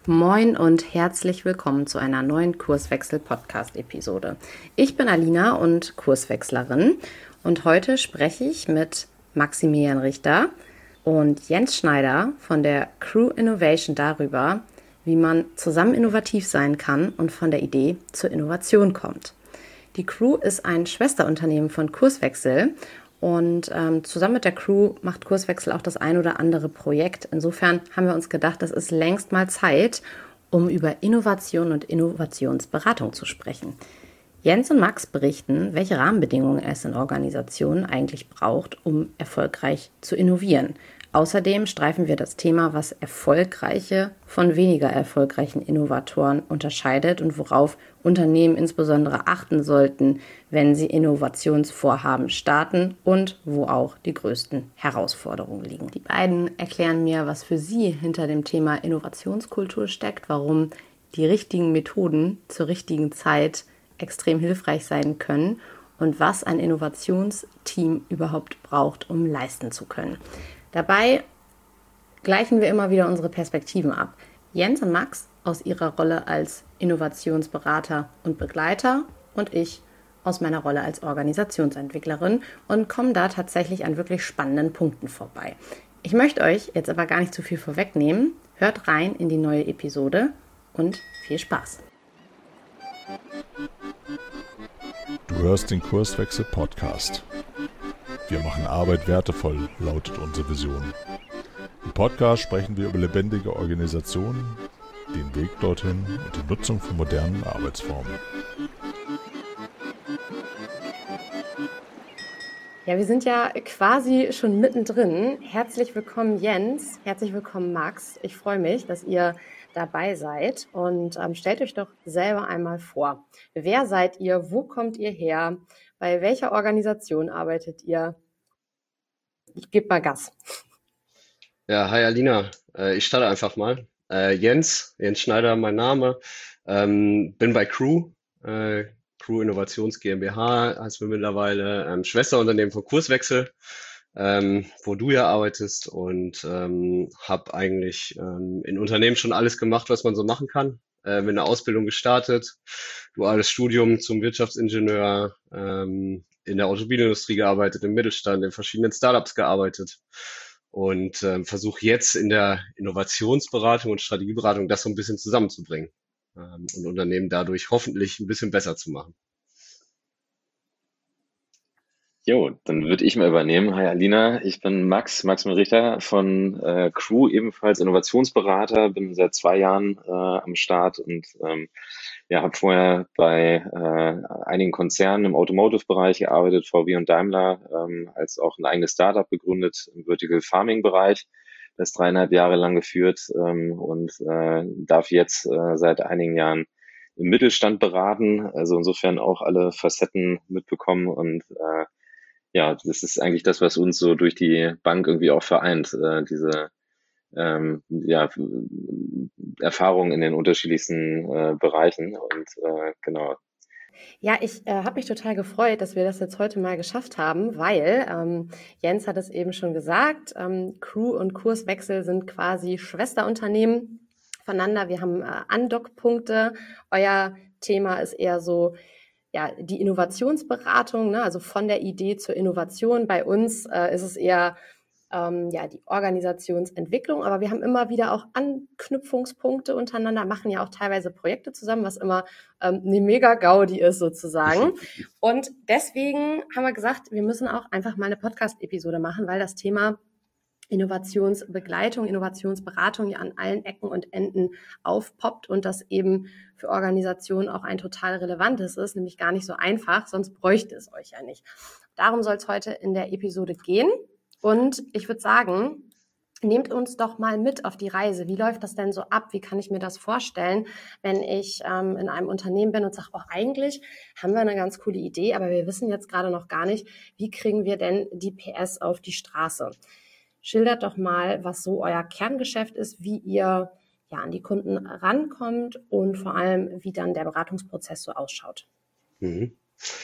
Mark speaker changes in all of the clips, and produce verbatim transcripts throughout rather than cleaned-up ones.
Speaker 1: Moin und herzlich willkommen zu einer neuen Kurswechsel-Podcast-Episode. Ich bin Alina und Kurswechslerin und heute spreche ich mit Maximilian Richter und Jens Schneider von der Crew Innovation darüber, wie man zusammen innovativ sein kann und von der Idee zur Innovation kommt. Die Crew ist ein Schwesterunternehmen von Kurswechsel und ähm, zusammen mit der Crew macht Kurswechsel auch das ein oder andere Projekt. Insofern haben wir uns gedacht, es ist längst mal Zeit, um über Innovation und Innovationsberatung zu sprechen. Jens und Max berichten, welche Rahmenbedingungen es in Organisationen eigentlich braucht, um erfolgreich zu innovieren. Außerdem streifen wir das Thema, was erfolgreiche von weniger erfolgreichen Innovatoren unterscheidet und worauf Unternehmen insbesondere achten sollten, wenn sie Innovationsvorhaben starten und wo auch die größten Herausforderungen liegen. Die beiden erklären mir, was für sie hinter dem Thema Innovationskultur steckt, warum die richtigen Methoden zur richtigen Zeit extrem hilfreich sein können und was ein Innovationsteam überhaupt braucht, um leisten zu können. Dabei gleichen wir immer wieder unsere Perspektiven ab. Jens und Max aus ihrer Rolle als Innovationsberater und Begleiter und ich aus meiner Rolle als Organisationsentwicklerin und kommen da tatsächlich an wirklich spannenden Punkten vorbei. Ich möchte euch jetzt aber gar nicht zu viel vorwegnehmen. Hört rein in die neue Episode und viel Spaß.
Speaker 2: Du hörst den Kurswechsel-Podcast. Wir machen Arbeit wertevoll, lautet unsere Vision. Im Podcast sprechen wir über lebendige Organisationen, den Weg dorthin und die Nutzung von modernen Arbeitsformen.
Speaker 1: Ja, wir sind ja quasi schon mittendrin. Herzlich willkommen Jens, herzlich willkommen Max. Ich freue mich, dass ihr dabei seid und ähm, stellt euch doch selber einmal vor. Wer seid ihr? Wo kommt ihr her? Bei welcher Organisation arbeitet ihr? Ich gebe mal Gas.
Speaker 3: Ja, hi Alina, äh, ich starte einfach mal. Äh, Jens, Jens Schneider, mein Name. Ähm, bin bei Crew, äh, Crew Innovations GmbH, heißt mir mittlerweile ähm, Schwesterunternehmen von Kurswechsel, ähm, wo du ja arbeitest und ähm, habe eigentlich ähm, in Unternehmen schon alles gemacht, was man so machen kann. Äh, bin eine Ausbildung gestartet, duales Studium zum Wirtschaftsingenieur, ähm, in der Automobilindustrie gearbeitet, im Mittelstand, in verschiedenen Startups gearbeitet und ähm, versuche jetzt in der Innovationsberatung und Strategieberatung das so ein bisschen zusammenzubringen ähm, und Unternehmen dadurch hoffentlich ein bisschen besser zu machen.
Speaker 4: Jo, dann würde ich mal übernehmen. Hi Alina, ich bin Max, Max Richter von äh, Crew, ebenfalls Innovationsberater, bin seit zwei Jahren äh, am Start und ähm, ja, habe vorher bei äh, einigen Konzernen im Automotive-Bereich gearbeitet, V W und Daimler, ähm, als auch ein eigenes Startup gegründet im Vertical Farming-Bereich, das dreieinhalb Jahre lang geführt ähm, und äh, darf jetzt äh, seit einigen Jahren im Mittelstand beraten, also insofern auch alle Facetten mitbekommen und äh, ja, das ist eigentlich das, was uns so durch die Bank irgendwie auch vereint, äh, diese ähm, ja, Erfahrung in den unterschiedlichsten äh, Bereichen und äh, genau.
Speaker 1: Ja, ich äh, habe mich total gefreut, dass wir das jetzt heute mal geschafft haben, weil ähm, Jens hat es eben schon gesagt, ähm, Crew und Kurswechsel sind quasi Schwesterunternehmen voneinander. Wir haben äh, Andockpunkte. Euer Thema ist eher so ja die Innovationsberatung, ne? Also von der Idee zur Innovation. Bei uns äh, ist es eher ähm, ja die Organisationsentwicklung, aber wir haben immer wieder auch Anknüpfungspunkte untereinander, machen ja auch teilweise Projekte zusammen, was immer ähm, eine mega Gaudi ist sozusagen. Und deswegen haben wir gesagt, wir müssen auch einfach mal eine Podcast-Episode machen, weil das Thema Innovationsbegleitung, Innovationsberatung ja an allen Ecken und Enden aufpoppt und das eben für Organisationen auch ein total relevantes ist, nämlich gar nicht so einfach, sonst bräuchte es euch ja nicht. Darum soll es heute in der Episode gehen und ich würde sagen, nehmt uns doch mal mit auf die Reise. Wie läuft das denn so ab? Wie kann ich mir das vorstellen, wenn ich ähm, in einem Unternehmen bin und sage, oh, eigentlich haben wir eine ganz coole Idee, aber wir wissen jetzt gerade noch gar nicht, wie kriegen wir denn die P S auf die Straße? Schildert doch mal, was so euer Kerngeschäft ist, wie ihr ja an die Kunden rankommt und vor allem, wie dann der Beratungsprozess so ausschaut.
Speaker 3: Mhm.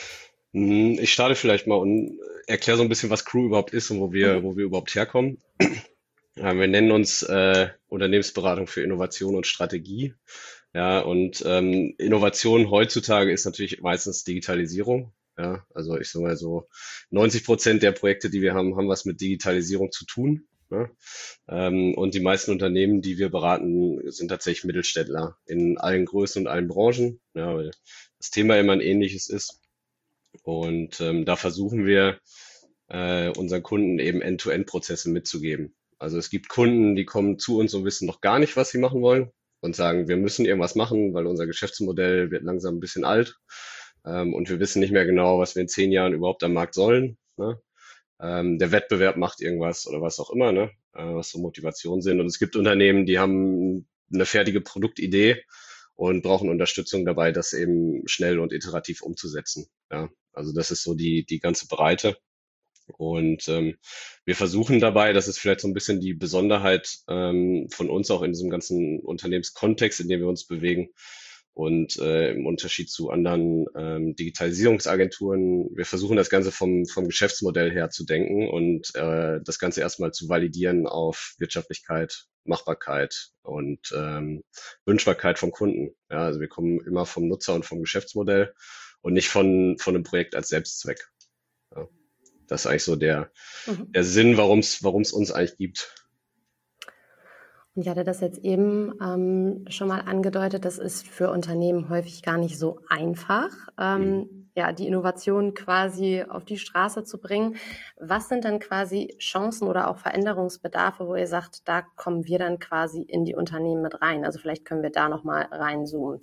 Speaker 3: Ich starte vielleicht mal und erkläre so ein bisschen, was Crew überhaupt ist und wo wir,
Speaker 1: Mhm.
Speaker 3: wo wir überhaupt herkommen. Ja, wir nennen uns äh, Unternehmensberatung für Innovation und Strategie. Ja, und ähm, Innovation heutzutage ist natürlich meistens Digitalisierung. Ja, also ich sage mal so, neunzig Prozent der Projekte, die wir haben, haben was mit Digitalisierung zu tun. Ne? Ähm, und die meisten Unternehmen, die wir beraten, sind tatsächlich Mittelständler in allen Größen und allen Branchen, ja, weil das Thema immer ein ähnliches ist. Und ähm, da versuchen wir äh, unseren Kunden eben End-to-End-Prozesse mitzugeben. Also es gibt Kunden, die kommen zu uns und wissen noch gar nicht, was sie machen wollen und sagen, wir müssen irgendwas machen, weil unser Geschäftsmodell wird langsam ein bisschen alt ähm, und wir wissen nicht mehr genau, was wir in zehn Jahren überhaupt am Markt sollen. Ne? Ähm, der Wettbewerb macht irgendwas oder was auch immer, ne? äh, was so Motivationen sind. Und es gibt Unternehmen, die haben eine fertige Produktidee und brauchen Unterstützung dabei, das eben schnell und iterativ umzusetzen. Ja, also das ist so die, die ganze Breite. Und ähm, wir versuchen dabei, das ist vielleicht so ein bisschen die Besonderheit ähm, von uns auch in diesem ganzen Unternehmenskontext, in dem wir uns bewegen. Und äh, im Unterschied zu anderen ähm, Digitalisierungsagenturen, wir versuchen das Ganze vom, vom Geschäftsmodell her zu denken und äh, das Ganze erstmal zu validieren auf Wirtschaftlichkeit, Machbarkeit und ähm, Wünschbarkeit vom Kunden. Ja, also wir kommen immer vom Nutzer und vom Geschäftsmodell und nicht von, von einem Projekt als Selbstzweck. Ja. Das ist eigentlich so der,
Speaker 1: Mhm.
Speaker 3: der Sinn, warum es warum es uns eigentlich gibt.
Speaker 1: Und ich hatte das jetzt eben ähm, schon mal angedeutet, das ist für Unternehmen häufig gar nicht so einfach, ähm,
Speaker 3: Mhm.
Speaker 1: ja, die Innovation quasi auf die Straße zu bringen. Was sind dann quasi Chancen oder auch Veränderungsbedarfe, wo ihr sagt, da kommen wir dann quasi in die Unternehmen mit rein? Also vielleicht können wir da nochmal reinzoomen.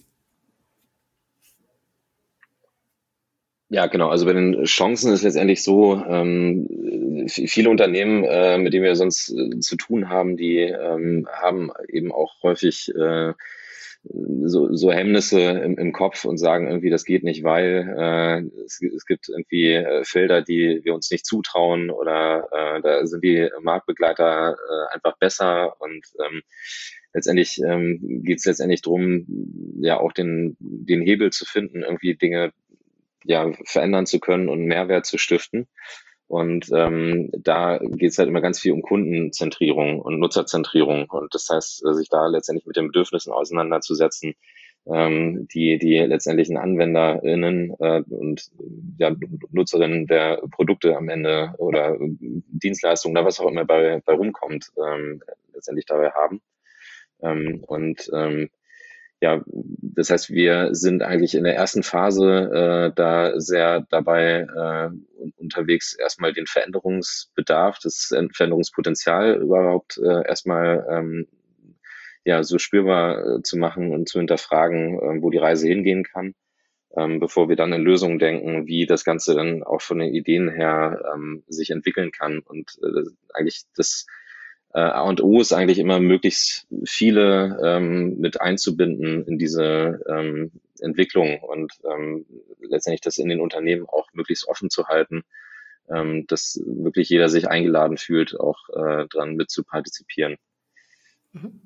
Speaker 4: Ja, genau. Also bei den Chancen ist letztendlich so, ähm, v- viele Unternehmen, äh, mit denen wir sonst äh, zu tun haben, die ähm, haben eben auch häufig äh, so, so Hemmnisse im, im Kopf und sagen irgendwie, das geht nicht, weil äh, es, es gibt irgendwie äh, Felder, die wir uns nicht zutrauen oder äh, da sind die Marktbegleiter äh, einfach besser und ähm, letztendlich ähm, geht es letztendlich drum, ja auch den, den Hebel zu finden, irgendwie Dinge ja, verändern zu können und Mehrwert zu stiften. Und ähm, da geht es halt immer ganz viel um Kundenzentrierung und Nutzerzentrierung. Und das heißt, sich da letztendlich mit den Bedürfnissen auseinanderzusetzen, ähm, die die letztendlichen AnwenderInnen äh, und ja, Nutzerinnen der Produkte am Ende oder Dienstleistungen oder was auch immer bei, bei rumkommt, ähm, letztendlich dabei haben. Ähm, und ähm, ja, das heißt, wir sind eigentlich in der ersten Phase äh, da sehr dabei äh, unterwegs, erstmal den Veränderungsbedarf, das Veränderungspotenzial überhaupt äh, erstmal ähm, ja so spürbar äh, zu machen und zu hinterfragen, äh, wo die Reise hingehen kann, ähm, bevor wir dann in Lösungen denken, wie das Ganze dann auch von den Ideen her ähm, sich entwickeln kann. Und äh, eigentlich das äh, A und O ist eigentlich immer, möglichst viele ähm, mit einzubinden in diese ähm, Entwicklung und ähm, letztendlich das in den Unternehmen auch möglichst offen zu halten, ähm, dass wirklich jeder sich eingeladen fühlt, auch äh, dran mit zu partizipieren.
Speaker 1: Mhm.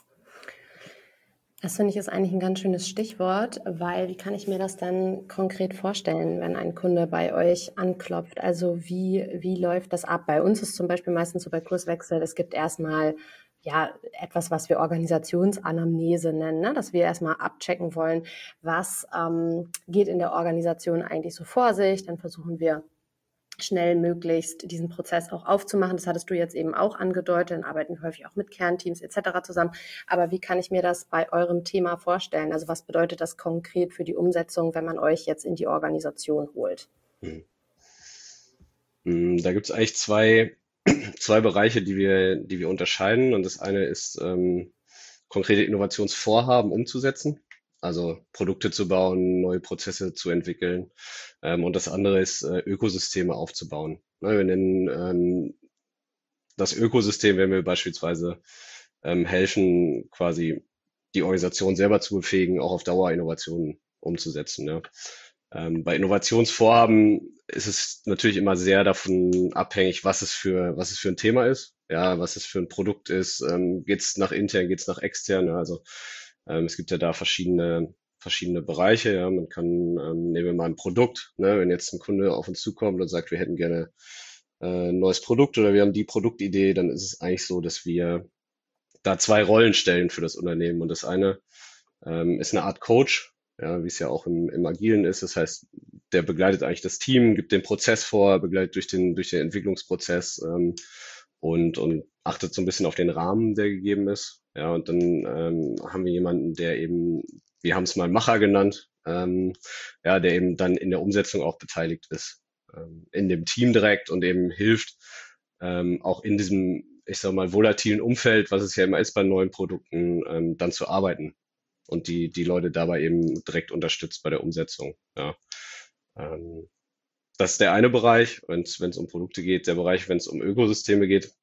Speaker 1: Das finde ich ist eigentlich ein ganz schönes Stichwort, weil wie kann ich mir das dann konkret vorstellen, wenn ein Kunde bei euch anklopft? Also wie, wie läuft das ab? Bei uns ist zum Beispiel meistens so bei Kurswechsel, es gibt erstmal ja etwas, was wir Organisationsanamnese nennen, ne? Dass wir erstmal abchecken wollen, was ähm, geht in der Organisation eigentlich so vor sich. Dann versuchen wir schnell möglichst diesen Prozess auch aufzumachen. Das hattest du jetzt eben auch angedeutet, dann arbeiten wir häufig auch mit Kernteams et cetera zusammen. Aber wie kann ich mir das bei eurem Thema vorstellen? Also was bedeutet das konkret für die Umsetzung, wenn man euch jetzt in die Organisation holt?
Speaker 3: Mhm. Da gibt es eigentlich zwei, zwei Bereiche, die wir, die wir unterscheiden. Und das eine ist ähm, konkrete Innovationsvorhaben umzusetzen, also Produkte zu bauen, neue Prozesse zu entwickeln. Ähm, und das andere ist äh, Ökosysteme aufzubauen. Ne, wir nennen ähm, das Ökosystem, wenn wir beispielsweise ähm, helfen, quasi die Organisation selber zu befähigen, auch auf Dauer Innovationen umzusetzen. Ja. Ähm, bei Innovationsvorhaben ist es natürlich immer sehr davon abhängig, was es für, was es für ein Thema ist, ja, was es für ein Produkt ist, ähm, geht es nach intern, geht es nach extern, ja, also ähm, es gibt ja da verschiedene, verschiedene Bereiche, ja, man kann, ähm, nehmen wir mal ein Produkt, ne, wenn jetzt ein Kunde auf uns zukommt und sagt, wir hätten gerne äh, ein neues Produkt oder wir haben die Produktidee, dann ist es eigentlich so, dass wir da zwei Rollen stellen für das Unternehmen. Und das eine ähm, ist eine Art Coach, ja, wie es ja auch im, im Agilen ist. Das heißt, der begleitet eigentlich das Team, gibt den Prozess vor, begleitet durch den, durch den Entwicklungsprozess ähm, und, und achtet so ein bisschen auf den Rahmen, der gegeben ist. Ja, und dann ähm, haben wir jemanden, der eben, wir haben es mal Macher genannt, ähm, ja, der eben dann in der Umsetzung auch beteiligt ist, ähm, in dem Team direkt und eben hilft, ähm, auch in diesem, ich sag mal, volatilen Umfeld, was es ja immer ist bei neuen Produkten, ähm, dann zu arbeiten und die, die Leute dabei eben direkt unterstützt bei der Umsetzung. Ja. Ähm, das ist der eine Bereich, wenn es wenn es um Produkte geht. Der Bereich, wenn es um Ökosysteme geht,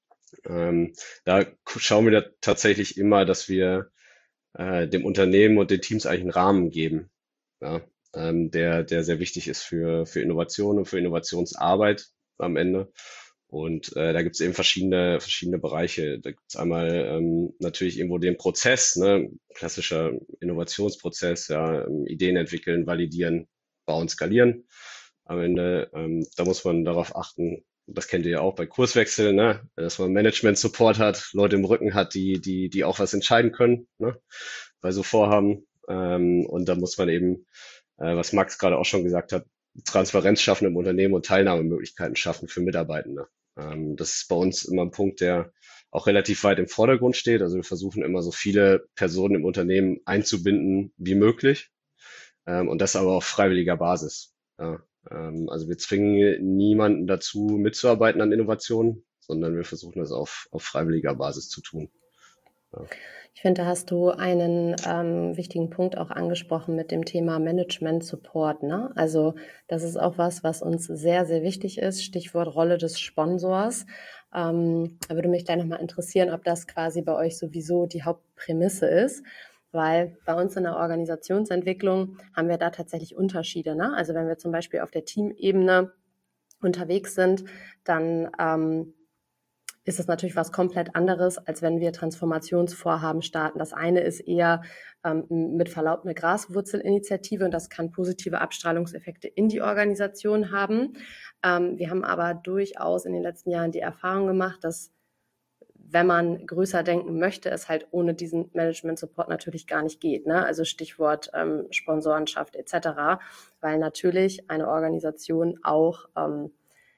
Speaker 3: ähm, da k- schauen wir da tatsächlich immer, dass wir äh, dem Unternehmen und den Teams eigentlich einen Rahmen geben, ja, ähm, der, der sehr wichtig ist für, für Innovation und für Innovationsarbeit am Ende. Und äh, da gibt es eben verschiedene, verschiedene Bereiche. Da gibt es einmal ähm, natürlich irgendwo den Prozess, ne, klassischer Innovationsprozess, ja, ähm, Ideen entwickeln, validieren, bauen, skalieren. Am Ende, ähm, da muss man darauf achten, das kennt ihr ja auch bei Kurswechseln, ne, dass man Management-Support hat, Leute im Rücken hat, die, die, die auch was entscheiden können, ne, bei so Vorhaben. Ähm, und da muss man eben, äh, was Max gerade auch schon gesagt hat, Transparenz schaffen im Unternehmen und Teilnahmemöglichkeiten schaffen für Mitarbeitende. Ähm, das ist bei uns immer ein Punkt, der auch relativ weit im Vordergrund steht. Also wir versuchen immer so viele Personen im Unternehmen einzubinden wie möglich, ähm, und das aber auf freiwilliger Basis. Ja, ähm, also wir zwingen niemanden dazu, mitzuarbeiten an Innovationen, sondern wir versuchen das auf, auf freiwilliger Basis zu tun. Ja.
Speaker 1: Ich finde, da hast du einen ähm, wichtigen Punkt auch angesprochen mit dem Thema Management Support, ne? Also das ist auch was, was uns sehr, sehr wichtig ist. Stichwort Rolle des Sponsors. Ähm, da würde mich da nochmal interessieren, ob das quasi bei euch sowieso die Hauptprämisse ist. Weil bei uns in der Organisationsentwicklung haben wir da tatsächlich Unterschiede, ne? Also wenn wir zum Beispiel auf der Teamebene unterwegs sind, dann ähm, ist es natürlich was komplett anderes, als wenn wir Transformationsvorhaben starten. Das eine ist eher ähm, mit Verlaub eine Graswurzelinitiative und das kann positive Abstrahlungseffekte in die Organisation haben. Ähm, wir haben aber durchaus in den letzten Jahren die Erfahrung gemacht, dass wenn man größer denken möchte, es halt ohne diesen Management-Support natürlich gar nicht geht, ne? Also Stichwort ähm, Sponsorenschaft et cetera, weil natürlich eine Organisation auch ähm,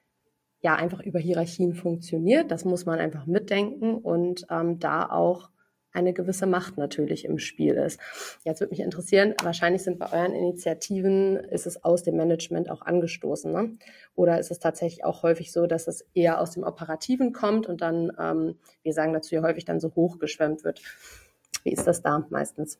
Speaker 1: ja einfach über Hierarchien funktioniert. Das muss man einfach mitdenken und ähm, da auch eine gewisse Macht natürlich im Spiel ist. Jetzt würde mich interessieren, wahrscheinlich sind bei euren Initiativen, ist es aus dem Management auch angestoßen, ne? Oder ist es tatsächlich auch häufig so, dass es eher aus dem Operativen kommt und dann, ähm, wir sagen dazu ja häufig, dann so hochgeschwemmt wird. Wie ist das da meistens?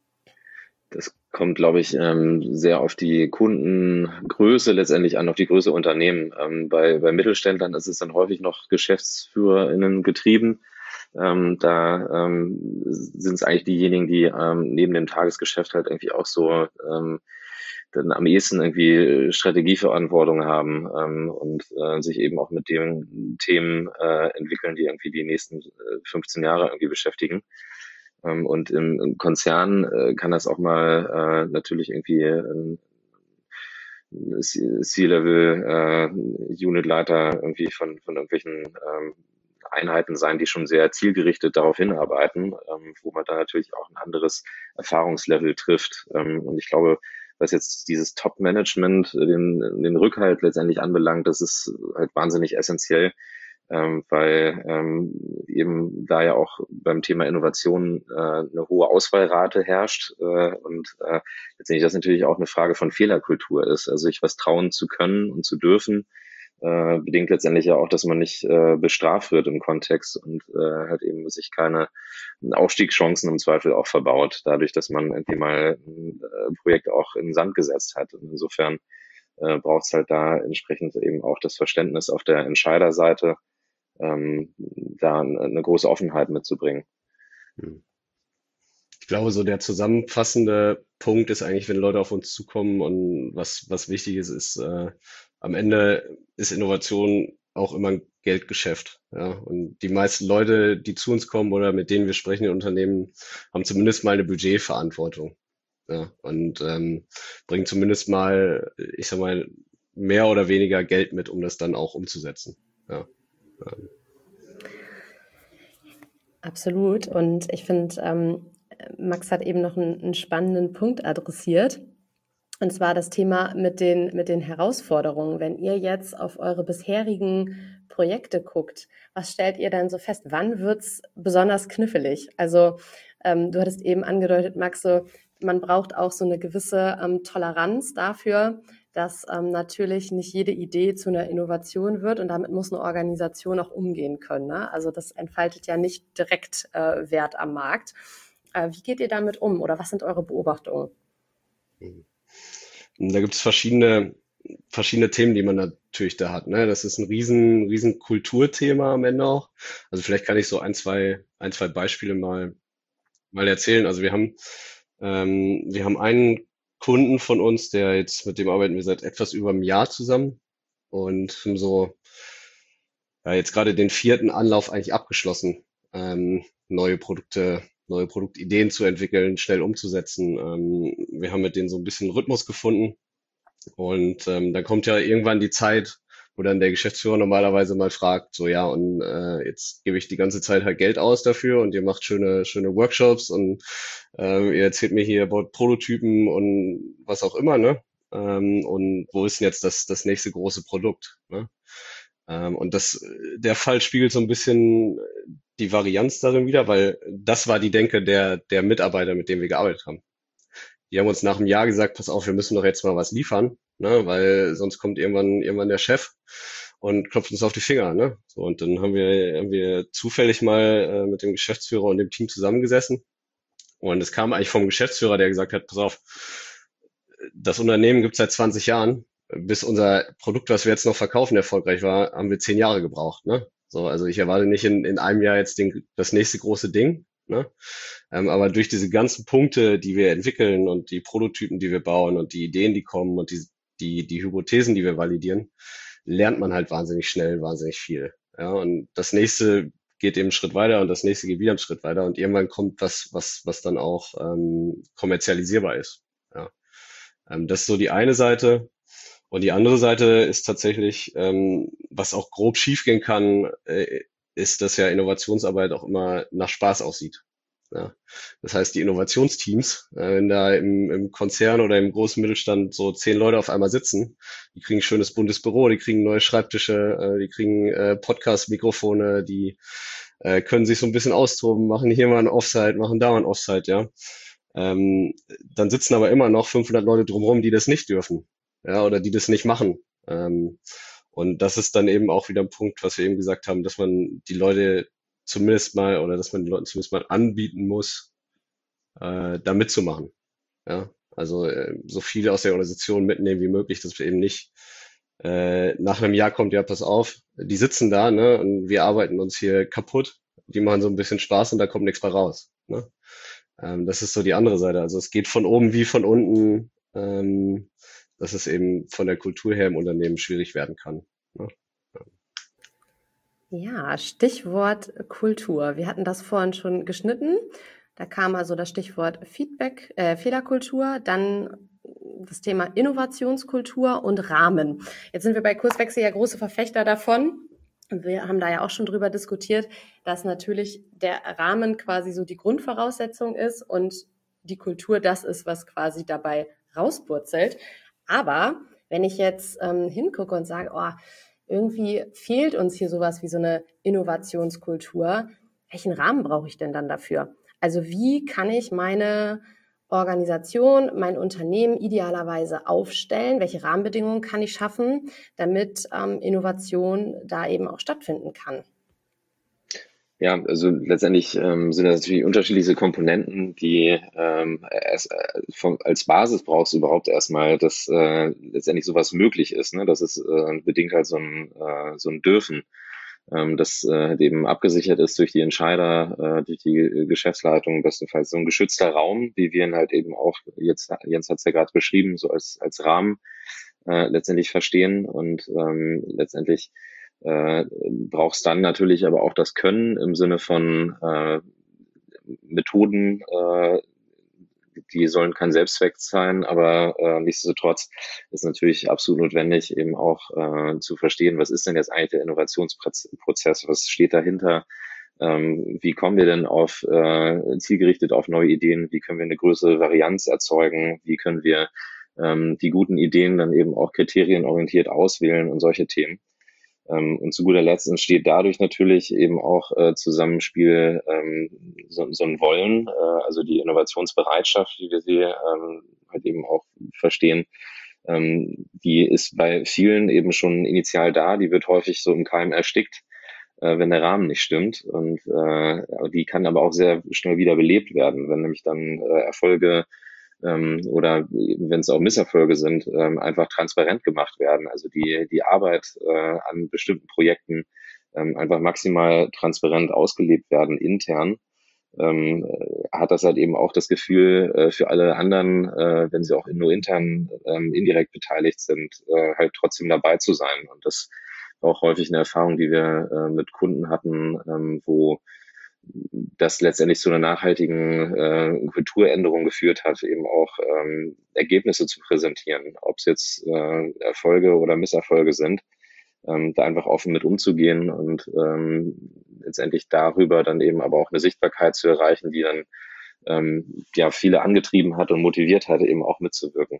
Speaker 4: Das kommt, glaube ich, ähm, sehr auf die Kundengröße letztendlich an, auf die Größe Unternehmen. Ähm, bei, bei Mittelständlern ist es dann häufig noch GeschäftsführerInnen getrieben. Ähm, da ähm, sind es eigentlich diejenigen, die ähm, neben dem Tagesgeschäft halt irgendwie auch so ähm, dann am ehesten irgendwie Strategieverantwortung haben ähm, und äh, sich eben auch mit den Themen äh, entwickeln, die irgendwie die nächsten äh, fünfzehn Jahre irgendwie beschäftigen. Ähm, und im, im Konzern äh, kann das auch mal äh, natürlich irgendwie äh, C-Level äh, Unitleiter irgendwie von, von irgendwelchen ähm, Einheiten sein, die schon sehr zielgerichtet darauf hinarbeiten, ähm, wo man da natürlich auch ein anderes Erfahrungslevel trifft. Ähm, und ich glaube, was jetzt dieses Top-Management, den, den Rückhalt letztendlich anbelangt, das ist halt wahnsinnig essentiell, ähm, weil ähm, eben da ja auch beim Thema Innovation äh, eine hohe Ausfallrate herrscht äh, und äh, letztendlich das natürlich auch eine Frage von Fehlerkultur ist, also sich was trauen zu können und zu dürfen, äh, bedingt letztendlich ja auch, dass man nicht äh, bestraft wird im Kontext und äh, halt eben sich keine Aufstiegschancen im Zweifel auch verbaut, dadurch, dass man irgendwie mal ein äh, Projekt auch in den Sand gesetzt hat. Und insofern äh, braucht es halt da entsprechend eben auch das Verständnis auf der Entscheiderseite, ähm, da eine große Offenheit mitzubringen.
Speaker 3: Ich glaube, so der zusammenfassende Punkt ist eigentlich, wenn Leute auf uns zukommen und was, was wichtig ist, ist, äh, am Ende ist Innovation auch immer ein Geldgeschäft. Ja? Und die meisten Leute, die zu uns kommen oder mit denen wir sprechen in Unternehmen, haben zumindest mal eine Budgetverantwortung. Ja? Und ähm, bringen zumindest mal, ich sag mal, mehr oder weniger Geld mit, um das dann auch umzusetzen. Ja. Ähm.
Speaker 1: Absolut. Und ich finde, ähm, Max hat eben noch einen, einen spannenden Punkt adressiert. Und zwar das Thema mit den, mit den Herausforderungen. Wenn ihr jetzt auf eure bisherigen Projekte guckt, was stellt ihr dann so fest? Wann wird's besonders knifflig? Also ähm, du hattest eben angedeutet, Max, so, man braucht auch so eine gewisse ähm, Toleranz dafür, dass ähm, natürlich nicht jede Idee zu einer Innovation wird und damit muss eine Organisation auch umgehen können. Ne? Also das entfaltet ja nicht direkt äh, Wert am Markt. Äh, wie geht ihr damit um oder was sind eure Beobachtungen?
Speaker 3: Da gibt es verschiedene, verschiedene Themen, die man natürlich da hat. Ne? Das ist ein riesen, riesen Kulturthema am Ende auch. Also vielleicht kann ich so ein, zwei, ein, zwei Beispiele mal, mal erzählen. Also wir haben, ähm, wir haben einen Kunden von uns, der jetzt, mit dem arbeiten wir seit etwas über einem Jahr zusammen und haben so ja, jetzt gerade den vierten Anlauf eigentlich abgeschlossen, ähm, neue Produkte, neue Produktideen zu entwickeln, schnell umzusetzen. Ähm, wir haben mit denen so ein bisschen Rhythmus gefunden und ähm, dann kommt ja irgendwann die Zeit, wo dann der Geschäftsführer normalerweise mal fragt, so ja, und äh, jetzt gebe ich die ganze Zeit halt Geld aus dafür und ihr macht schöne, schöne Workshops und äh, ihr erzählt mir hier about Prototypen und was auch immer, ne? Ähm, und wo ist denn jetzt das, das nächste große Produkt, ne? Ähm, und das, der Fall spiegelt so ein bisschen die Varianz darin wider, weil das war die Denke der, der Mitarbeiter, mit denen wir gearbeitet haben. Die haben uns nach einem Jahr gesagt, pass auf, wir müssen doch jetzt mal was liefern, ne, weil sonst kommt irgendwann, irgendwann der Chef und klopft uns auf die Finger, ne. So, und dann haben wir, haben wir zufällig mal äh, mit dem Geschäftsführer und dem Team zusammengesessen. Und es kam eigentlich vom Geschäftsführer, der gesagt hat, pass auf, das Unternehmen gibt es seit zwanzig Jahren. Bis unser Produkt, was wir jetzt noch verkaufen, erfolgreich war, haben wir zehn Jahre gebraucht, ne. So, also ich erwarte nicht in, in einem Jahr jetzt den, das nächste große Ding, ne? Ähm, aber durch diese ganzen Punkte, die wir entwickeln und die Prototypen, die wir bauen und die Ideen, die kommen und die, die, die Hypothesen, die wir validieren, lernt man halt wahnsinnig schnell, wahnsinnig viel. Ja, und das nächste geht eben einen Schritt weiter und das nächste geht wieder einen Schritt weiter und irgendwann kommt was, was, was dann auch ähm, kommerzialisierbar ist. Ja. Ähm, das ist so die eine Seite. Und die andere Seite ist tatsächlich, ähm, was auch grob schiefgehen kann, äh, ist, dass ja Innovationsarbeit auch immer nach Spaß aussieht. Ja. Das heißt, die Innovationsteams, äh, wenn da im, im Konzern oder im großen Mittelstand so zehn Leute auf einmal sitzen, die kriegen ein schönes buntes Büro, die kriegen neue Schreibtische, äh, die kriegen äh, Podcast-Mikrofone, die äh, können sich so ein bisschen austoben, machen hier mal ein Offsite, machen da mal ein Offsite, ja. Ähm, dann sitzen aber immer noch fünfhundert Leute drumherum, die das nicht dürfen, ja, oder die das nicht machen. Ähm, und das ist dann eben auch wieder ein Punkt, was wir eben gesagt haben, dass man die Leute zumindest mal oder dass man den Leuten zumindest mal anbieten muss, äh, da mitzumachen. Ja, also äh, so viele aus der Organisation mitnehmen wie möglich, dass wir eben nicht äh, nach einem Jahr kommt, ja, pass auf, die sitzen da, ne, und wir arbeiten uns hier kaputt, die machen so ein bisschen Spaß und da kommt nichts mehr raus. Ne? Ähm, das ist so die andere Seite. Also es geht von oben wie von unten, ähm, dass es eben von der Kultur her im Unternehmen schwierig werden kann. Ne?
Speaker 1: Ja, Stichwort Kultur. Wir hatten das vorhin schon geschnitten. Da kam also das Stichwort Feedback, äh, Fehlerkultur, dann das Thema Innovationskultur und Rahmen. Jetzt sind wir bei Kurswechsel ja große Verfechter davon. Wir haben da ja auch schon drüber diskutiert, dass natürlich der Rahmen quasi so die Grundvoraussetzung ist und die Kultur das ist, was quasi dabei rauspurzelt. Aber wenn ich jetzt ähm, hingucke und sage, oh, irgendwie fehlt uns hier sowas wie so eine Innovationskultur, welchen Rahmen brauche ich denn dann dafür? Also wie kann ich meine Organisation, mein Unternehmen idealerweise aufstellen? Welche Rahmenbedingungen kann ich schaffen, damit ähm, Innovation da eben auch stattfinden kann?
Speaker 4: Ja, also letztendlich ähm, sind das natürlich unterschiedliche Komponenten, die ähm, erst, äh, vom, als Basis brauchst du überhaupt erstmal, dass äh, letztendlich sowas möglich ist. Ne? Das ist äh, bedingt halt so ein, äh, so ein Dürfen, ähm, das äh, eben abgesichert ist durch die Entscheider, äh, durch die Geschäftsleitung, bestenfalls so ein geschützter Raum, wie wir ihn halt eben auch, jetzt Jens hat es ja gerade beschrieben, so als, als Rahmen äh, letztendlich verstehen und ähm, letztendlich äh, brauchst dann natürlich aber auch das Können im Sinne von äh, Methoden, äh, die sollen kein Selbstzweck sein, aber äh, nichtsdestotrotz ist natürlich absolut notwendig, eben auch äh, zu verstehen, was ist denn jetzt eigentlich der Innovationsprozess, was steht dahinter, ähm, wie kommen wir denn auf äh, zielgerichtet auf neue Ideen, wie können wir eine größere Varianz erzeugen, wie können wir ähm, die guten Ideen dann eben auch kriterienorientiert auswählen und solche Themen. Ähm, und zu guter Letzt entsteht dadurch natürlich eben auch äh, Zusammenspiel, ähm, so, so ein Wollen, äh, also die Innovationsbereitschaft, wie wir sie ähm, halt eben auch verstehen, ähm, die ist bei vielen eben schon initial da, die wird häufig so im Keim erstickt, äh, wenn der Rahmen nicht stimmt, und äh, die kann aber auch sehr schnell wieder belebt werden, wenn nämlich dann äh, Erfolge ähm, oder wenn es auch Misserfolge sind, ähm, einfach transparent gemacht werden. Also die, die Arbeit äh, an bestimmten Projekten ähm, einfach maximal transparent ausgelebt werden intern. Ähm, hat das halt eben auch das Gefühl äh, für alle anderen, äh, wenn sie auch nur intern ähm, indirekt beteiligt sind, äh, halt trotzdem dabei zu sein. Und das war auch häufig eine Erfahrung, die wir äh, mit Kunden hatten, ähm, wo das letztendlich zu einer nachhaltigen äh, Kulturänderung geführt hat, eben auch ähm, Ergebnisse zu präsentieren, ob es jetzt äh, Erfolge oder Misserfolge sind, ähm, da einfach offen mit umzugehen und ähm, letztendlich darüber dann eben aber auch eine Sichtbarkeit zu erreichen, die dann ähm, ja viele angetrieben hat und motiviert hat, eben auch mitzuwirken.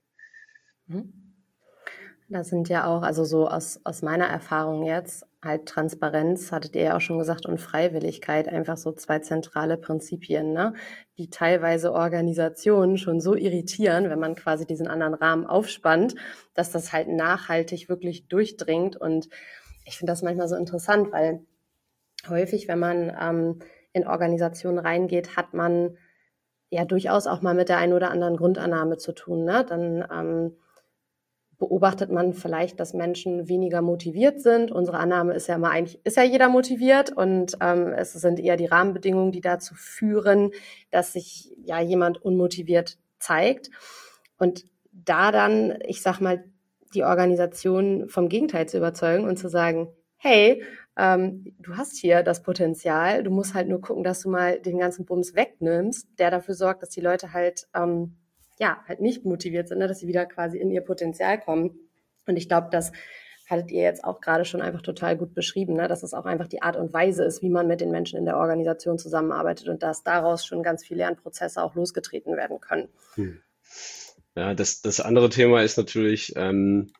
Speaker 1: Das sind ja auch, also so aus, aus meiner Erfahrung jetzt, halt Transparenz, hattet ihr ja auch schon gesagt, und Freiwilligkeit, einfach so zwei zentrale Prinzipien, ne, die teilweise Organisationen schon so irritieren, wenn man quasi diesen anderen Rahmen aufspannt, dass das halt nachhaltig wirklich durchdringt. Und ich finde das manchmal so interessant, weil häufig, wenn man ähm, in Organisationen reingeht, hat man ja durchaus auch mal mit der einen oder anderen Grundannahme zu tun, ne? Dann ähm, beobachtet man vielleicht, dass Menschen weniger motiviert sind. Unsere Annahme ist ja immer eigentlich, ist ja jeder motiviert, und ähm, es sind eher die Rahmenbedingungen, die dazu führen, dass sich ja jemand unmotiviert zeigt. Und da dann, ich sag mal, die Organisation vom Gegenteil zu überzeugen und zu sagen, hey, ähm, du hast hier das Potenzial, du musst halt nur gucken, dass du mal den ganzen Bums wegnimmst, der dafür sorgt, dass die Leute halt ähm, ja, halt nicht motiviert sind, ne, dass sie wieder quasi in ihr Potenzial kommen. Und ich glaube, das hattet ihr jetzt auch gerade schon einfach total gut beschrieben, ne, dass es auch einfach die Art und Weise ist, wie man mit den Menschen in der Organisation zusammenarbeitet, und dass daraus schon ganz viele Lernprozesse auch losgetreten werden können.
Speaker 3: Hm. Ja, das, das andere Thema ist natürlich, ähm,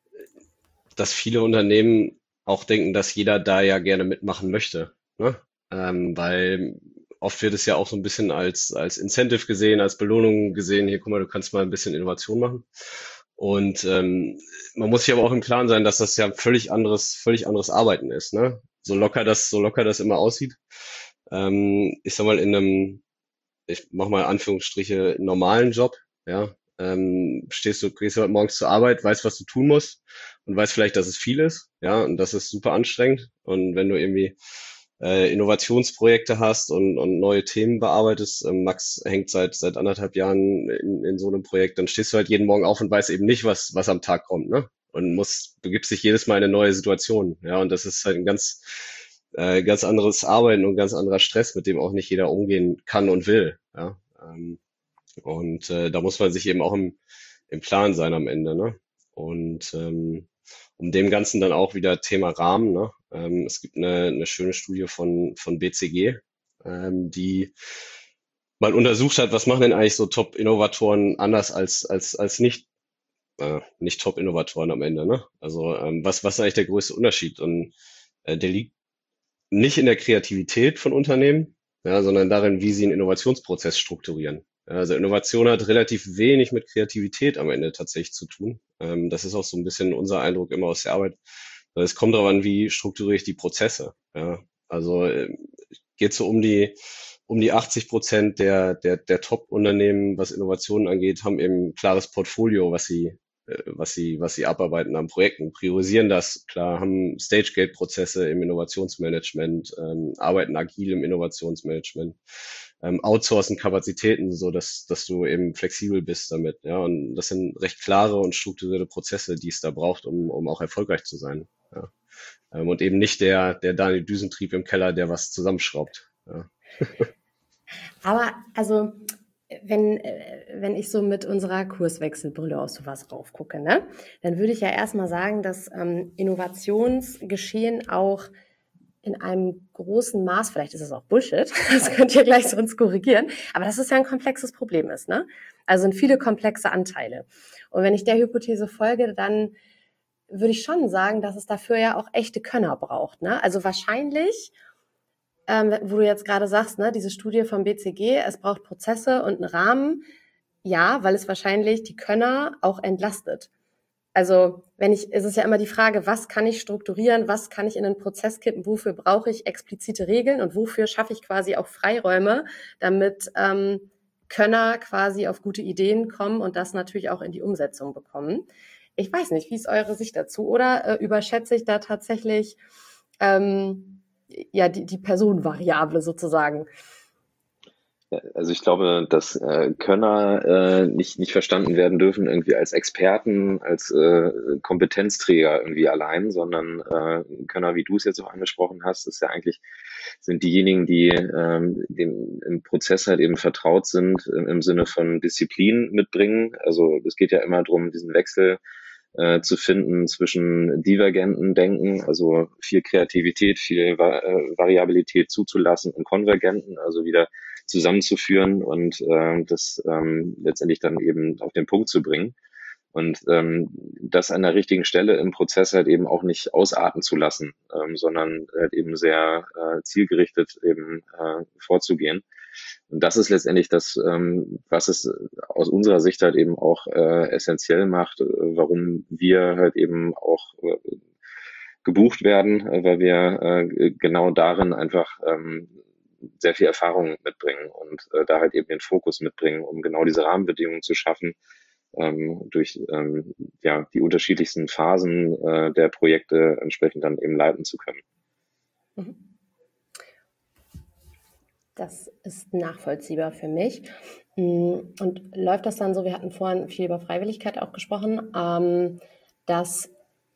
Speaker 3: dass viele Unternehmen auch denken, dass jeder da ja gerne mitmachen möchte, ne? Ähm, weil oft wird es ja auch so ein bisschen als, als Incentive gesehen, als Belohnung gesehen. Hier, guck mal, du kannst mal ein bisschen Innovation machen. Und ähm, man muss sich aber auch im Klaren sein, dass das ja ein völlig anderes, völlig anderes Arbeiten ist, ne? So locker das, so locker das immer aussieht. Ähm, ich sag mal, in einem, ich mach mal Anführungsstriche, normalen Job, ja, ähm, stehst du, gehst du heute morgens zur Arbeit, weißt, was du tun musst, und weißt vielleicht, dass es viel ist, ja, und das ist super anstrengend. Und wenn du irgendwie äh, Innovationsprojekte hast und, und neue Themen bearbeitest. Ähm, Max hängt seit seit anderthalb Jahren in, in so einem Projekt, dann stehst du halt jeden Morgen auf und weißt eben nicht, was was am Tag kommt, ne? Und musst, begibst dich jedes Mal in eine neue Situation, ja, und das ist halt ein ganz äh, ganz anderes Arbeiten und ganz anderer Stress, mit dem auch nicht jeder umgehen kann und will, ja. Ähm, und äh, da muss man sich eben auch im im Plan sein am Ende, ne? Und ähm, um dem Ganzen dann auch wieder Thema Rahmen, ne? Ähm, es gibt eine, eine schöne Studie von, von B C G, ähm, die mal untersucht hat, was machen denn eigentlich so Top-Innovatoren anders als, als, als nicht, äh, nicht Top-Innovatoren am Ende, ne? Also, ähm, was, was ist eigentlich der größte Unterschied? Und äh, der liegt nicht in der Kreativität von Unternehmen, ja, sondern darin, wie sie einen Innovationsprozess strukturieren. Also Innovation hat relativ wenig mit Kreativität am Ende tatsächlich zu tun. Ähm, das ist auch so ein bisschen unser Eindruck immer aus der Arbeit. Es kommt darauf an, wie strukturiere ich die Prozesse. Ja, also äh, geht so um die um die achtzig Prozent der der der Top-Unternehmen, was Innovationen angeht, haben eben ein klares Portfolio, was sie äh, was sie was sie abarbeiten an Projekten, priorisieren das klar, haben Stage-Gate-Prozesse im Innovationsmanagement, ähm, arbeiten agil im Innovationsmanagement, ähm, outsourcen Kapazitäten, so dass dass du eben flexibel bist damit. Ja, und das sind recht klare und strukturierte Prozesse, die es da braucht, um um auch erfolgreich zu sein. Ja. Ähm, und eben nicht der der Daniel Düsentrieb im Keller, der was zusammenschraubt. Ja.
Speaker 1: Aber also wenn, wenn ich so mit unserer Kurswechselbrille aus sowas raufgucke, ne, dann würde ich ja erstmal sagen, dass ähm, Innovationsgeschehen auch in einem großen Maß, vielleicht ist es auch Bullshit, das könnt ihr gleich sonst korrigieren, aber dass es ja ein komplexes Problem ist, ne? Also sind viele komplexe Anteile. Und wenn ich der Hypothese folge, dann würde ich schon sagen, dass es dafür ja auch echte Könner braucht, ne? Also wahrscheinlich, ähm, wo du jetzt gerade sagst, ne, diese Studie vom B C G, es braucht Prozesse und einen Rahmen, ja, weil es wahrscheinlich die Könner auch entlastet. Also wenn ich, es ist ja immer die Frage, was kann ich strukturieren, was kann ich in einen Prozess kippen, wofür brauche ich explizite Regeln und wofür schaffe ich quasi auch Freiräume, damit ähm, Könner quasi auf gute Ideen kommen und das natürlich auch in die Umsetzung bekommen. Ich weiß nicht, wie ist eure Sicht dazu? Oder äh, überschätze ich da tatsächlich ähm, ja die, die Personenvariable sozusagen?
Speaker 4: Also ich glaube, dass äh, Könner äh, nicht, nicht verstanden werden dürfen irgendwie als Experten, als äh, Kompetenzträger irgendwie allein, sondern äh, Könner, wie du es jetzt auch angesprochen hast, ist ja eigentlich, sind diejenigen, die ähm, dem, im Prozess halt eben vertraut sind, im, im Sinne von Disziplin mitbringen. Also es geht ja immer darum, diesen Wechsel äh, zu finden zwischen divergenten Denken, also viel Kreativität, viel Va äh, Variabilität zuzulassen und konvergenten, also wieder zusammenzuführen und äh, das ähm, letztendlich dann eben auf den Punkt zu bringen und ähm, das an der richtigen Stelle im Prozess halt eben auch nicht ausarten zu lassen, ähm, sondern halt eben sehr äh, zielgerichtet eben äh, vorzugehen. Und das ist letztendlich das, ähm, was es aus unserer Sicht halt eben auch äh, essentiell macht, äh, warum wir halt eben auch äh, gebucht werden, äh, weil wir äh, genau darin einfach ähm, sehr viel Erfahrung mitbringen und äh, da halt eben den Fokus mitbringen, um genau diese Rahmenbedingungen zu schaffen, ähm, durch ähm, ja die unterschiedlichsten Phasen äh, der Projekte entsprechend dann eben leiten zu können.
Speaker 1: Das ist nachvollziehbar für mich. Und läuft das dann so, wir hatten vorhin viel über Freiwilligkeit auch gesprochen, ähm, dass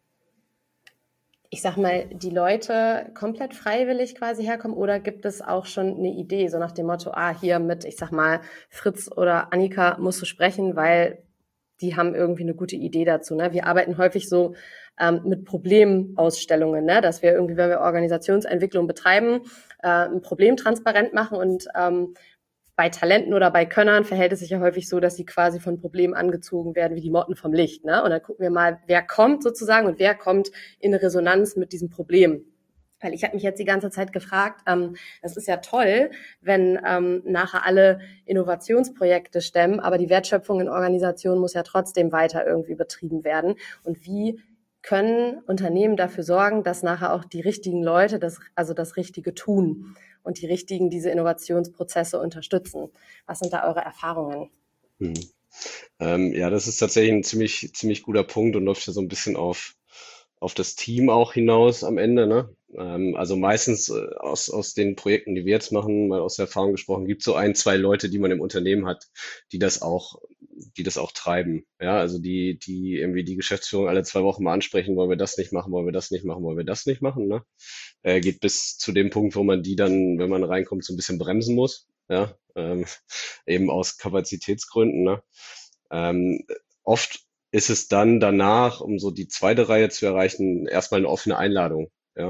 Speaker 1: ich sag mal, die Leute komplett freiwillig quasi herkommen oder gibt es auch schon eine Idee, so nach dem Motto, ah, hier mit, ich sag mal, Fritz oder Annika musst du sprechen, weil die haben irgendwie eine gute Idee dazu, ne? Wir arbeiten häufig so ähm, mit Problemausstellungen, ne? Dass wir irgendwie, wenn wir Organisationsentwicklung betreiben, äh, ein Problem transparent machen und ähm, bei Talenten oder bei Könnern verhält es sich ja häufig so, dass sie quasi von Problemen angezogen werden wie die Motten vom Licht, ne? Und dann gucken wir mal, wer kommt sozusagen und wer kommt in Resonanz mit diesem Problem. Weil ich habe mich jetzt die ganze Zeit gefragt, ähm, das ist ja toll, wenn ähm, nachher alle Innovationsprojekte stemmen, aber die Wertschöpfung in Organisationen muss ja trotzdem weiter irgendwie betrieben werden. Und wie können Unternehmen dafür sorgen, dass nachher auch die richtigen Leute das, also das Richtige tun und die richtigen diese Innovationsprozesse unterstützen? Was sind da eure Erfahrungen?
Speaker 3: Mhm. Ähm, ja, das ist tatsächlich ein ziemlich, ziemlich guter Punkt und läuft ja so ein bisschen auf, auf das Team auch hinaus am Ende, ne? Ähm, also meistens äh, aus, aus den Projekten, die wir jetzt machen, mal aus der Erfahrung gesprochen, gibt es so ein, zwei Leute, die man im Unternehmen hat, die das auch, die das auch treiben. Ja, also die, die irgendwie die Geschäftsführung alle zwei Wochen mal ansprechen, wollen wir das nicht machen, wollen wir das nicht machen, wollen wir das nicht machen, ne? Äh, geht bis zu dem Punkt, wo man die dann, wenn man reinkommt, so ein bisschen bremsen muss, ja, ähm, eben aus Kapazitätsgründen, ne? Ähm, oft ist es dann danach, um so die zweite Reihe zu erreichen, erstmal eine offene Einladung, ja.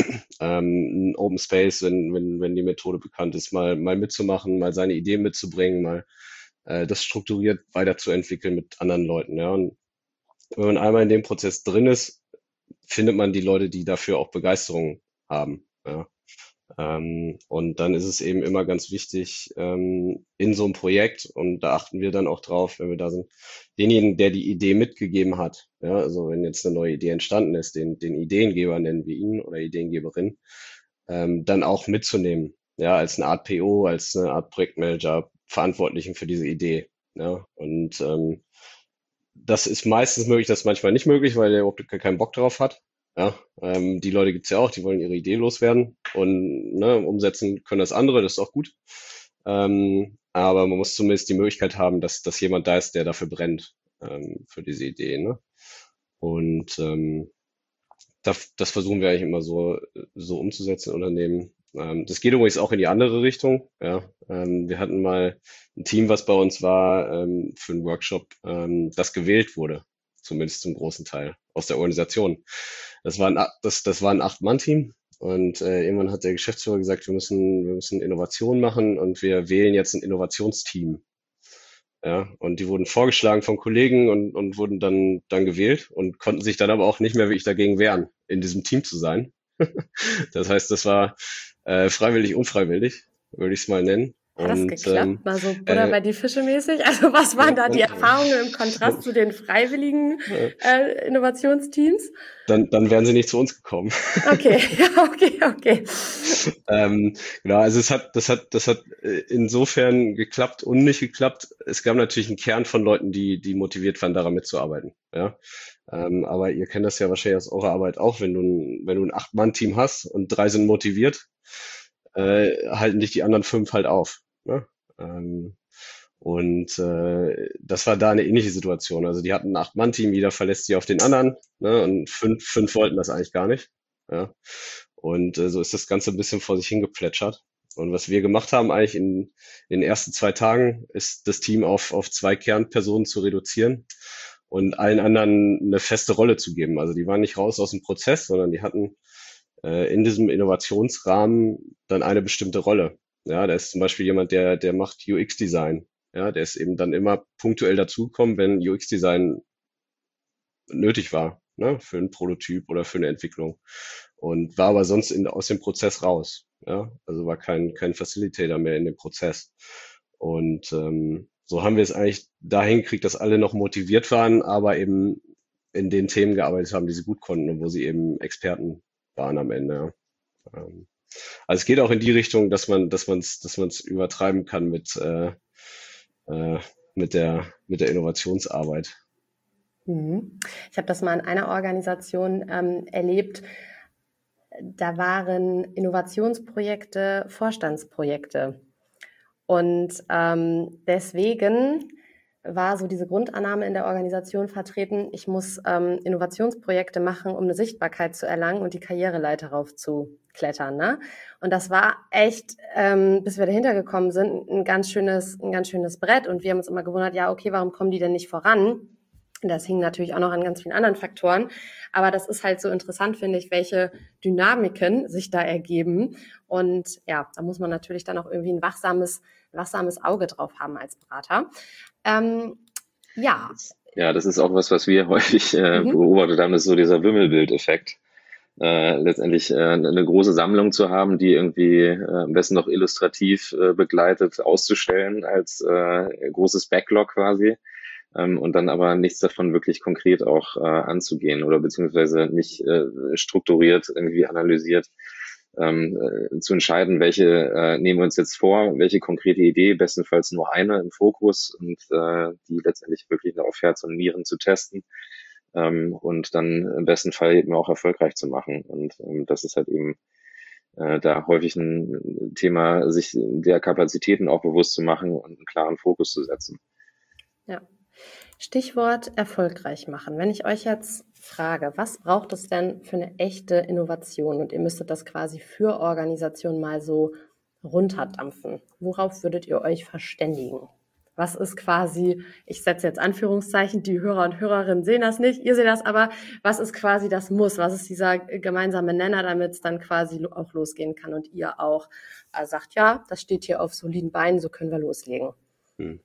Speaker 3: Ähm, ein Open Space, wenn, wenn, wenn die Methode bekannt ist, mal, mal mitzumachen, mal seine Ideen mitzubringen, mal äh, das strukturiert weiterzuentwickeln mit anderen Leuten, ja. Und wenn man einmal in dem Prozess drin ist, findet man die Leute, die dafür auch Begeisterung haben, ja. Ähm, und dann ist es eben immer ganz wichtig, ähm, in so einem Projekt, und da achten wir dann auch drauf, wenn wir da sind, denjenigen, der die Idee mitgegeben hat, ja, also wenn jetzt eine neue Idee entstanden ist, den, den Ideengeber nennen wir ihn oder Ideengeberin, ähm, dann auch mitzunehmen, ja, als eine Art P O, als eine Art Projektmanager, Verantwortlichen für diese Idee, ja, und ähm, das ist meistens möglich, das ist manchmal nicht möglich, weil der überhaupt keinen Bock drauf hat. Ja, ähm, die Leute gibt's ja auch, die wollen ihre Idee loswerden und ne, umsetzen können das andere, das ist auch gut. Ähm, aber man muss zumindest die Möglichkeit haben, dass, dass jemand da ist, der dafür brennt, ähm, für diese Idee. Ne? Und ähm, das, das versuchen wir eigentlich immer so, so umzusetzen in Unternehmen. Ähm, das geht übrigens auch in die andere Richtung. Ja. Ähm, wir hatten mal ein Team, was bei uns war, ähm, für einen Workshop, ähm, das gewählt wurde, zumindest zum großen Teil aus der Organisation. Das war ein, a- das, das war ein Acht-Mann-Team. Und äh, irgendwann hat der Geschäftsführer gesagt, wir müssen, wir müssen Innovation machen und wir wählen jetzt ein Innovationsteam. Ja, und die wurden vorgeschlagen von Kollegen und, und wurden dann, dann gewählt und konnten sich dann aber auch nicht mehr wirklich dagegen wehren, in diesem Team zu sein. Das heißt, das war äh, freiwillig, unfreiwillig, würde ich es mal nennen.
Speaker 1: Hat das
Speaker 3: Und
Speaker 1: geklappt?
Speaker 3: ähm,
Speaker 1: Mal so Butter
Speaker 3: äh,
Speaker 1: bei die Fische mäßig? Also was waren da die
Speaker 3: und,
Speaker 1: Erfahrungen im Kontrast zu den freiwilligen
Speaker 3: äh,
Speaker 1: äh, Innovationsteams?
Speaker 3: dann, dann wären sie nicht zu uns gekommen.
Speaker 1: Okay, ja, okay, okay.
Speaker 3: Ähm, genau, also es hat, das hat, das hat äh, insofern geklappt und nicht geklappt. Es gab natürlich einen Kern von Leuten, die, die motiviert waren, daran mitzuarbeiten. Ja, ähm, aber ihr kennt das ja wahrscheinlich aus eurer Arbeit auch, wenn du ein, wenn du ein Acht-Mann-Team hast und drei sind motiviert, äh, halten dich die anderen fünf halt auf. Ne? Ähm, und äh, das war da eine ähnliche Situation. Also die hatten ein Acht-Mann-Team, jeder verlässt sich auf den anderen, ne? Und fünf, fünf wollten das eigentlich gar nicht. Ja. Und äh, so ist das Ganze ein bisschen vor sich hingeplätschert. Und was wir gemacht haben eigentlich in, in den ersten zwei Tagen, ist das Team auf, auf zwei Kernpersonen zu reduzieren und allen anderen eine feste Rolle zu geben. Also die waren nicht raus aus dem Prozess, sondern die hatten äh, in diesem Innovationsrahmen dann eine bestimmte Rolle. Ja, da ist zum Beispiel jemand, der, der macht U X-Design. Ja, der ist eben dann immer punktuell dazugekommen, wenn U X-Design nötig war, ne, für einen Prototyp oder für eine Entwicklung. Und war aber sonst in, aus dem Prozess raus. Ja, also war kein, kein Facilitator mehr in dem Prozess. Und ähm, so haben wir es eigentlich dahin gekriegt, dass alle noch motiviert waren, aber eben in den Themen gearbeitet haben, die sie gut konnten und wo sie eben Experten waren am Ende. Ja. Ähm, also es geht auch in die Richtung, dass man, dass man es, dass man es übertreiben kann mit äh, äh, mit der mit der Innovationsarbeit.
Speaker 1: Mhm. Ich habe das mal in einer Organisation ähm, erlebt. Da waren Innovationsprojekte Vorstandsprojekte. Und ähm, deswegen war so diese Grundannahme in der Organisation vertreten, ich muss ähm, Innovationsprojekte machen, um eine Sichtbarkeit zu erlangen und die Karriereleiter raufzuklettern. Ne? Und das war echt, ähm, bis wir dahinter gekommen sind, ein ganz schönes, ein ganz schönes Brett. Und wir haben uns immer gewundert, ja, okay, warum kommen die denn nicht voran? Das hing natürlich auch noch an ganz vielen anderen Faktoren. Aber das ist halt so interessant, finde ich, welche Dynamiken sich da ergeben. Und ja, da muss man natürlich dann auch irgendwie ein wachsames, wachsames Auge drauf haben als Berater. Ähm, ja.
Speaker 4: Ja, das ist auch was, was wir häufig äh, mhm. beobachtet haben, das ist so dieser Wimmelbildeffekt. Äh, letztendlich äh, eine große Sammlung zu haben, die irgendwie äh, am besten noch illustrativ äh, begleitet auszustellen als äh, großes Backlog quasi. Und dann aber nichts davon wirklich konkret auch äh, anzugehen oder beziehungsweise nicht äh, strukturiert irgendwie analysiert ähm, äh, zu entscheiden, welche äh, nehmen wir uns jetzt vor, welche konkrete Idee, bestenfalls nur eine im Fokus und äh, die letztendlich wirklich auf Herz und Nieren zu testen ähm, und dann im besten Fall eben auch erfolgreich zu machen. Und ähm, das ist halt eben äh, da häufig ein Thema, sich der Kapazitäten auch bewusst zu machen und einen klaren Fokus zu setzen.
Speaker 1: Ja. Stichwort erfolgreich machen. Wenn ich euch jetzt frage, was braucht es denn für eine echte Innovation? Und ihr müsstet das quasi für Organisationen mal so runterdampfen. Worauf würdet ihr euch verständigen? Was ist quasi, ich setze jetzt Anführungszeichen, die Hörer und Hörerinnen sehen das nicht, ihr seht das aber, was ist quasi das Muss? Was ist dieser gemeinsame Nenner, damit es dann quasi auch losgehen kann und ihr auch äh, sagt, ja, das steht hier auf soliden Beinen, so können wir loslegen.
Speaker 3: Hm.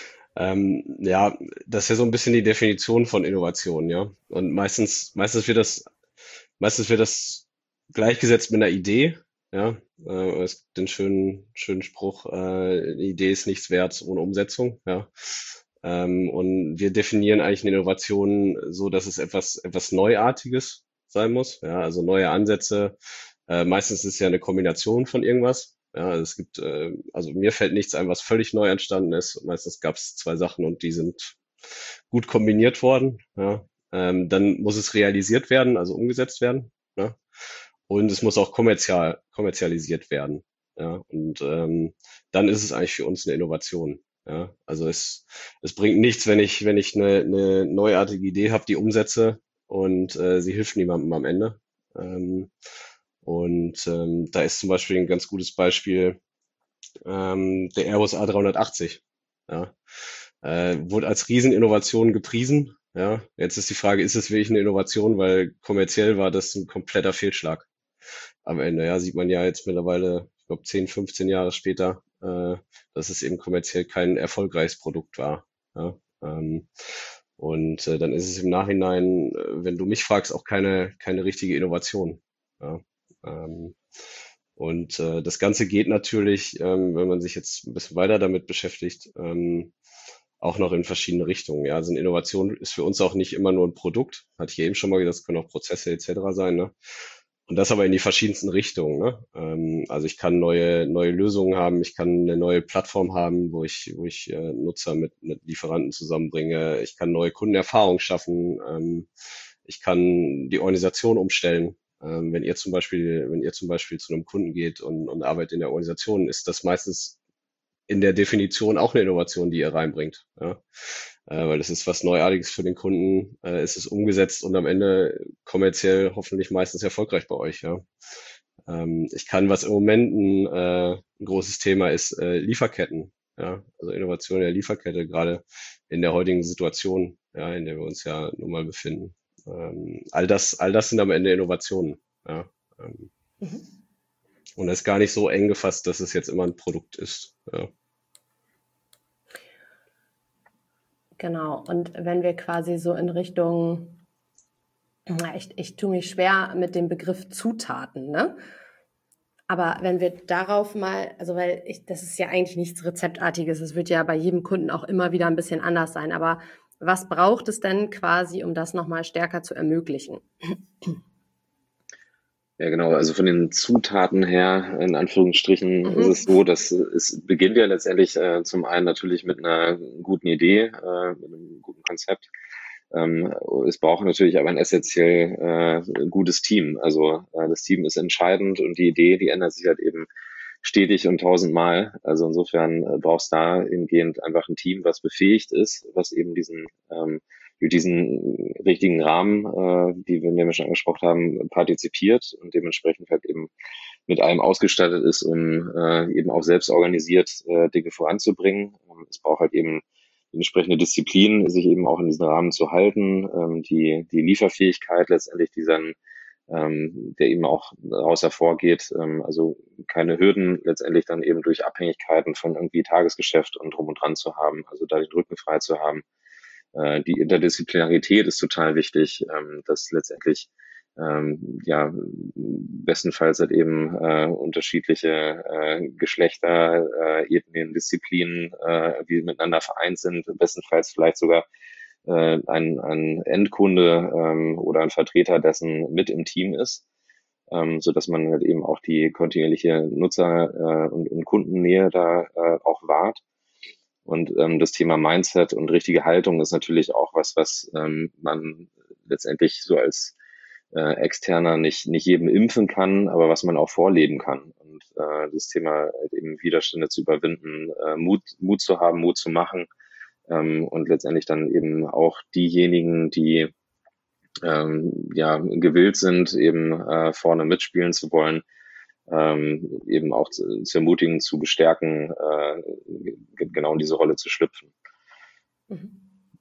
Speaker 3: Ähm, ja, das ist ja so ein bisschen die Definition von Innovation, ja. Und meistens, meistens wird das, meistens wird das gleichgesetzt mit einer Idee, ja. Äh, es gibt den schönen, schönen Spruch, äh, eine Idee ist nichts wert ohne Umsetzung, ja. Ähm, und wir definieren eigentlich eine Innovation so, dass es etwas, etwas Neuartiges sein muss, ja. Also neue Ansätze. Äh, meistens ist es ja eine Kombination von irgendwas. Ja, also es gibt, äh, also mir fällt nichts ein, was völlig neu entstanden ist. Meistens gab es zwei Sachen und die sind gut kombiniert worden. Ja. Ähm, dann muss es realisiert werden, also umgesetzt werden. Ja. Und es muss auch kommerzial, kommerzialisiert werden. Ja. Und ähm, dann ist es eigentlich für uns eine Innovation. Ja. Also es, es bringt nichts, wenn ich, wenn ich eine, eine neuartige Idee habe, die umsetze und äh, sie hilft niemandem am Ende. Ähm, Und ähm, da ist zum Beispiel ein ganz gutes Beispiel ähm, der Airbus A dreihundertachtzig. Ja. Äh, wurde als Rieseninnovation gepriesen. Ja. Jetzt ist die Frage, ist es wirklich eine Innovation, weil kommerziell war das ein kompletter Fehlschlag am Ende. Ja, sieht man ja jetzt mittlerweile, ich glaube zehn, fünfzehn Jahre später, äh, dass es eben kommerziell kein erfolgreiches Produkt war. Ja. Ähm, und äh, dann ist es im Nachhinein, äh, wenn du mich fragst, auch keine, keine richtige Innovation. Ja. Ähm, und äh, das Ganze geht natürlich, ähm, wenn man sich jetzt ein bisschen weiter damit beschäftigt, ähm, auch noch in verschiedene Richtungen. Ja, also eine Innovation ist für uns auch nicht immer nur ein Produkt, hatte ich eben schon mal gesagt, es können auch Prozesse et cetera sein, ne? Und das aber in die verschiedensten Richtungen, ne? Ähm, also ich kann neue neue Lösungen haben, ich kann eine neue Plattform haben, wo ich wo ich äh, Nutzer mit mit Lieferanten zusammenbringe, ich kann neue Kundenerfahrungen schaffen, ähm, ich kann die Organisation umstellen. Ähm, wenn ihr zum Beispiel wenn ihr zum Beispiel zu einem Kunden geht und und arbeitet in der Organisation, ist das meistens in der Definition auch eine Innovation, die ihr reinbringt. Ja? Äh, weil es ist was Neuartiges für den Kunden, äh, es ist umgesetzt und am Ende kommerziell hoffentlich meistens erfolgreich bei euch. Ja? Ähm, ich kann, was im Moment ein, äh, ein großes Thema ist, äh, Lieferketten. Ja? Also Innovation in der Lieferkette, gerade in der heutigen Situation, ja, in der wir uns ja nun mal befinden. Ähm, all das, all das sind am Ende Innovationen. Ja? Ähm,
Speaker 1: Mhm.
Speaker 3: und das ist gar nicht so eng gefasst, dass es jetzt immer ein Produkt ist. Ja.
Speaker 1: Genau. Und wenn wir quasi so in Richtung, na, ich, ich tue mich schwer mit dem Begriff Zutaten, ne? Aber wenn wir darauf mal, also weil ich, das ist ja eigentlich nichts Rezeptartiges, es wird ja bei jedem Kunden auch immer wieder ein bisschen anders sein, aber was braucht es denn quasi, um das nochmal stärker zu ermöglichen?
Speaker 4: Ja, genau. Also von den Zutaten her, in Anführungsstrichen,
Speaker 1: Mhm.
Speaker 4: ist es so, dass es beginnt ja letztendlich äh, zum einen natürlich mit einer guten Idee, äh, mit einem guten Konzept. Ähm, es braucht natürlich aber ein essentiell äh, gutes Team. Also äh, das Team ist entscheidend und die Idee, die ändert sich halt eben stetig und tausendmal. Also insofern äh, brauchst da hingehend einfach ein Team, was befähigt ist, was eben diesen ähm, für diesen richtigen Rahmen, äh, die wir, den wir schon angesprochen haben, partizipiert und dementsprechend halt eben mit allem ausgestattet ist, um äh, eben auch selbst organisiert äh, Dinge voranzubringen. Ähm, es braucht halt eben die entsprechende Disziplin, sich eben auch in diesen Rahmen zu halten, ähm, die, die Lieferfähigkeit letztendlich, die dann ähm, der eben auch daraus hervorgeht, ähm, also keine Hürden letztendlich dann eben durch Abhängigkeiten von irgendwie Tagesgeschäft und drum und dran zu haben, also da den Rücken frei zu haben. Äh, die Interdisziplinarität ist total wichtig, ähm, dass letztendlich ähm, ja bestenfalls halt eben äh, unterschiedliche äh, Geschlechter, äh, Ethnien, Disziplinen, äh, die miteinander vereint sind, bestenfalls vielleicht sogar äh, ein, ein Endkunde ähm, oder ein Vertreter dessen mit im Team ist, ähm, so dass man halt eben auch die kontinuierliche Nutzer- äh, und, und Kundennähe da äh, auch wahrt. Und ähm, das Thema Mindset und richtige Haltung ist natürlich auch was, was ähm, man letztendlich so als äh, Externer nicht nicht jedem impfen kann, aber was man auch vorleben kann. Und äh, das Thema halt eben Widerstände zu überwinden, äh, Mut Mut zu haben, Mut zu machen ähm, und letztendlich dann eben auch diejenigen, die ähm, ja gewillt sind, eben äh, vorne mitspielen zu wollen, ähm, eben auch zu, zu ermutigen, zu bestärken, äh, g- genau in diese Rolle zu schlüpfen.
Speaker 1: Mhm.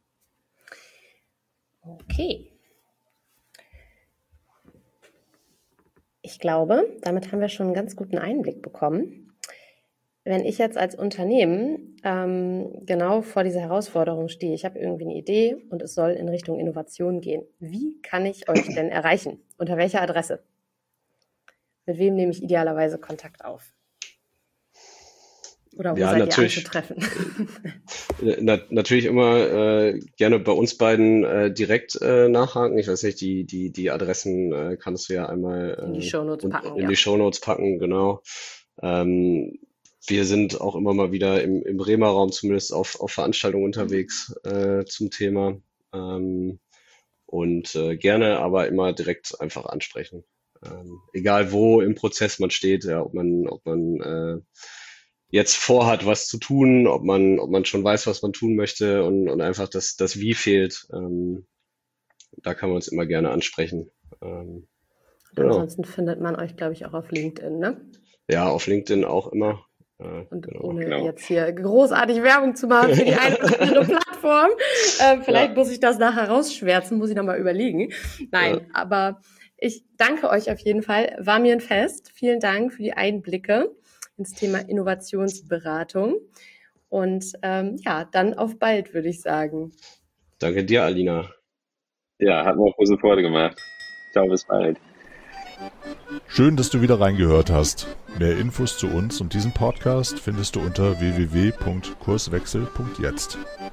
Speaker 1: Okay. Ich glaube, damit haben wir schon einen ganz guten Einblick bekommen. Wenn ich jetzt als Unternehmen ähm, genau vor dieser Herausforderung stehe, ich habe irgendwie eine Idee und es soll in Richtung Innovation gehen. Wie kann ich euch denn erreichen? Unter welcher Adresse? Mit wem nehme ich idealerweise Kontakt auf? Oder wo
Speaker 3: Ja,
Speaker 1: seid ihr
Speaker 3: natürlich,
Speaker 1: anzutreffen?
Speaker 3: äh, na, natürlich immer äh, gerne bei uns beiden äh, direkt äh, nachhaken. Ich weiß nicht, die, die, die Adressen äh, kannst du ja einmal
Speaker 1: In die
Speaker 3: äh,
Speaker 1: Shownotes
Speaker 3: und,
Speaker 1: packen,
Speaker 3: in
Speaker 1: ja.
Speaker 3: die Shownotes packen, genau. Ähm, wir sind auch immer mal wieder im, im Bremer Raum zumindest auf, auf Veranstaltungen unterwegs äh, zum Thema. Ähm, und äh, gerne aber immer direkt einfach ansprechen. Ähm, egal wo im Prozess man steht, ja, ob man, ob man äh, jetzt vorhat, was zu tun, ob man, ob man schon weiß, was man tun möchte und, und einfach das, das Wie fehlt, ähm, da kann man uns immer gerne ansprechen. Ähm, Genau.
Speaker 1: Ansonsten findet man euch, glaube ich, auch auf LinkedIn, ne?
Speaker 3: Ja, auf LinkedIn auch immer. Äh,
Speaker 1: Und
Speaker 3: genau.
Speaker 1: ohne
Speaker 4: genau.
Speaker 1: jetzt hier großartig Werbung zu machen für die eine oder andere Plattform, äh, vielleicht
Speaker 3: Ja.
Speaker 1: muss ich das nachher rausschwärzen, muss ich nochmal überlegen. Nein,
Speaker 3: Ja.
Speaker 1: aber ich danke euch auf jeden Fall. War mir ein Fest. Vielen Dank für die Einblicke ins Thema Innovationsberatung. Und ähm, ja, dann auf bald, würde ich sagen.
Speaker 3: Danke dir, Alina.
Speaker 4: Ja, hat mir auch große Freude gemacht. Ciao, bis bald.
Speaker 2: Schön, dass du wieder reingehört hast. Mehr Infos zu uns und diesem Podcast findest du unter w w w punkt kurswechsel punkt jetzt.